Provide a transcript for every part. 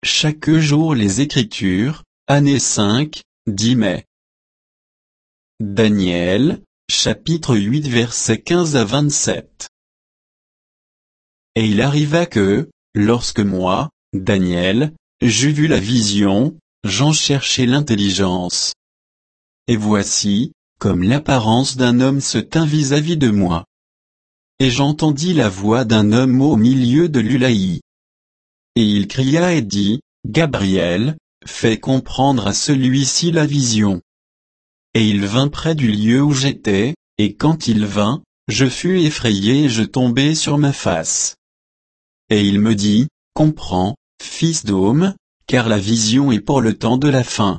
chaque jour les Écritures, année 5, 10 mai. Daniel, chapitre 8 versets 15 à 27. Et il arriva que, lorsque moi, Daniel, j'eus vu la vision, j'en cherchai l'intelligence. Et voici, comme l'apparence d'un homme se tint vis-à-vis de moi. Et j'entendis la voix d'un homme au milieu de l'Ulaï. Et il cria et dit, Gabriel, fais comprendre à celui-ci la vision. Et il vint près du lieu où j'étais, et quand il vint, je fus effrayé et je tombai sur ma face. Et il me dit, comprends, fils d'homme, car la vision est pour le temps de la fin.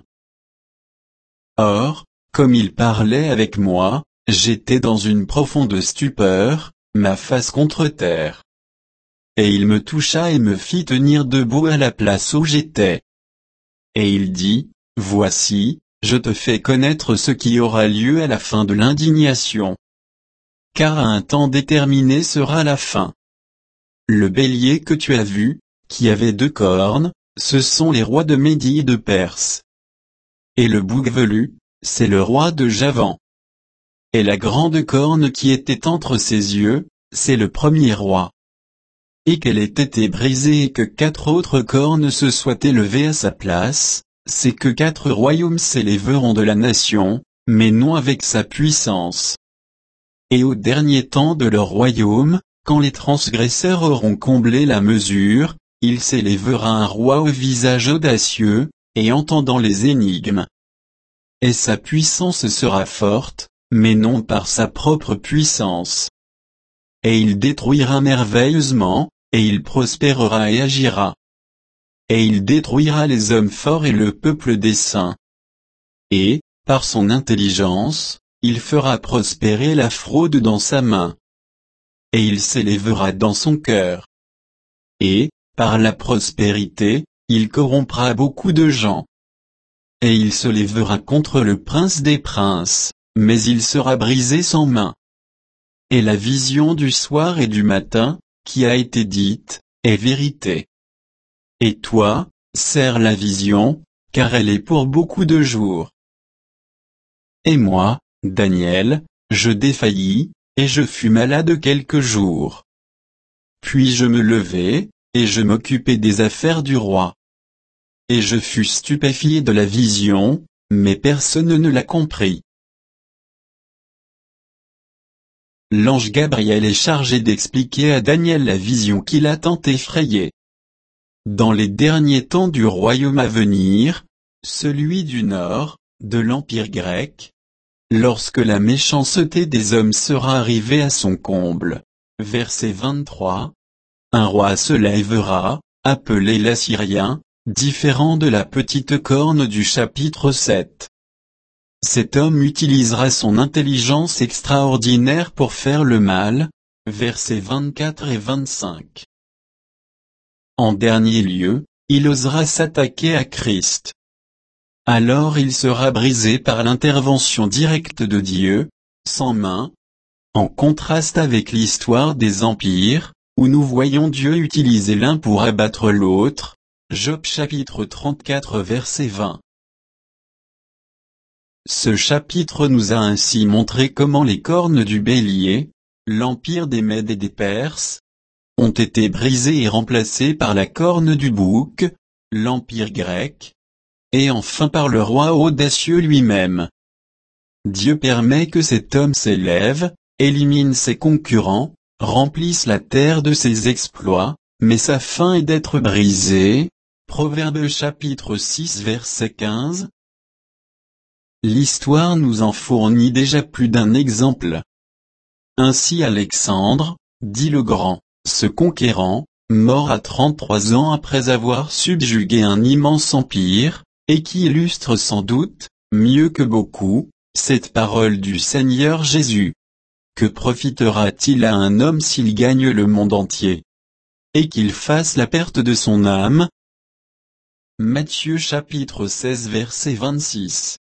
Or, comme il parlait avec moi, j'étais dans une profonde stupeur, ma face contre terre. Et il me toucha et me fit tenir debout à la place où j'étais. Et il dit, voici, je te fais connaître ce qui aura lieu à la fin de l'indignation. Car à un temps déterminé sera la fin. Le bélier que tu as vu, qui avait 2 cornes, ce sont les rois de Médie et de Perse. Et le bouc velu, c'est le roi de Javan. Et la grande corne qui était entre ses yeux, c'est le premier roi. Et qu'elle ait été brisée et que 4 autres cornes se soient élevées à sa place, c'est que 4 royaumes s'élèveront de la nation, mais non avec sa puissance. Et au dernier temps de leur royaume, quand les transgresseurs auront comblé la mesure, il s'élèvera un roi au visage audacieux, et entendant les énigmes. Et sa puissance sera forte, mais non par sa propre puissance. Et il détruira merveilleusement, et il prospérera et agira. Et il détruira les hommes forts et le peuple des saints. Et, par son intelligence, il fera prospérer la fraude dans sa main. Et il s'élèvera dans son cœur. Et, par la prospérité, il corrompra beaucoup de gens. Et il se lèvera contre le prince des princes, mais il sera brisé sans main. Et la vision du soir et du matin, qui a été dite, est vérité. Et toi, serre la vision, car elle est pour beaucoup de jours. Et moi, Daniel, je défaillis, et je fus malade quelques jours. Puis je me levai, et je m'occupai des affaires du roi. Et je fus stupéfié de la vision, mais personne ne l'a compris. L'ange Gabriel est chargé d'expliquer à Daniel la vision qui l'a tant effrayé. Dans les derniers temps du royaume à venir, celui du nord, de l'Empire grec, lorsque la méchanceté des hommes sera arrivée à son comble, verset 23, un roi se lèvera, appelé l'Assyrien, différent de la petite corne du chapitre 7. Cet homme utilisera son intelligence extraordinaire pour faire le mal, versets 24 et 25. En dernier lieu, il osera s'attaquer à Christ. Alors il sera brisé par l'intervention directe de Dieu, sans main, en contraste avec l'histoire des empires, où nous voyons Dieu utiliser l'un pour abattre l'autre, Job chapitre 34 verset 20. Ce chapitre nous a ainsi montré comment les cornes du bélier, l'empire des Mèdes et des Perses, ont été brisées et remplacées par la corne du bouc, l'empire grec, et enfin par le roi audacieux lui-même. Dieu permet que cet homme s'élève, élimine ses concurrents, remplisse la terre de ses exploits, mais sa fin est d'être brisé. Proverbes chapitre 6 verset 15. L'histoire nous en fournit déjà plus d'un exemple. Ainsi Alexandre, dit le Grand, ce conquérant, mort à 33 ans après avoir subjugué un immense empire, et qui illustre sans doute, mieux que beaucoup, cette parole du Seigneur Jésus. Que profitera-t-il à un homme s'il gagne le monde entier, et qu'il fasse la perte de son âme? Matthieu chapitre 16 verset 26.